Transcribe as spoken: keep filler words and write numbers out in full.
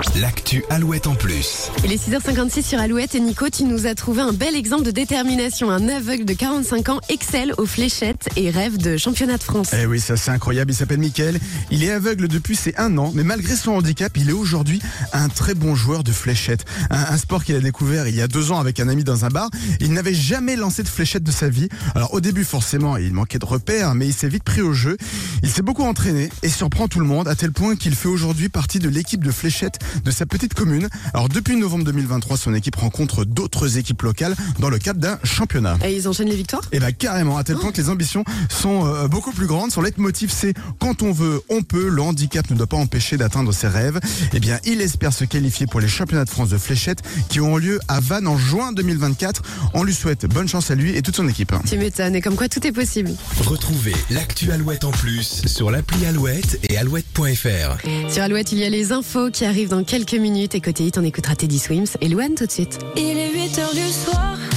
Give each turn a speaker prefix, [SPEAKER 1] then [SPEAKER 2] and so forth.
[SPEAKER 1] l'actu Alouette en plus.
[SPEAKER 2] Il est six heures cinquante-six sur Alouette et Nico, tu nous as trouvé un bel exemple de détermination. Un aveugle de quarante-cinq ans excelle aux fléchettes et rêve de championnat de France.
[SPEAKER 3] Eh oui, ça c'est incroyable, il s'appelle Mickaël. Il est aveugle depuis ses un an, mais malgré son handicap, il est aujourd'hui un très bon joueur de fléchettes. Un, un sport qu'il a découvert il y a deux ans avec un ami dans un bar. Il n'avait jamais lancé de fléchettes de sa vie. Alors au début forcément, il manquait de repères, mais il s'est vite pris au jeu. Il s'est beaucoup entraîné et surprend tout le monde à tel point qu'il fait aujourd'hui partie de l'équipe de fléchettes de sa petite commune. Alors depuis novembre deux mille vingt-trois, son équipe rencontre d'autres équipes locales dans le cadre d'un championnat.
[SPEAKER 2] Et ils enchaînent les victoires ?
[SPEAKER 3] Et bah carrément, à tel point que les ambitions sont euh, beaucoup plus grandes. Son leitmotiv c'est quand on veut, on peut. Le handicap ne doit pas empêcher d'atteindre ses rêves. Eh bien, il espère se qualifier pour les championnats de France de fléchettes qui auront lieu à Vannes en juin deux mille vingt-quatre. On lui souhaite bonne chance à lui et toute son équipe.
[SPEAKER 2] Tu m'étonnes, et comme quoi tout est possible.
[SPEAKER 1] Retrouvez l'actu Alouette en plus sur l'appli Alouette et alouette point f r.
[SPEAKER 2] Sur Alouette, il y a les infos qui arrivent dans quelques minutes et côté hit, on écoutera Teddy Swims et Louane tout de suite.
[SPEAKER 4] Il est huit heures du soir.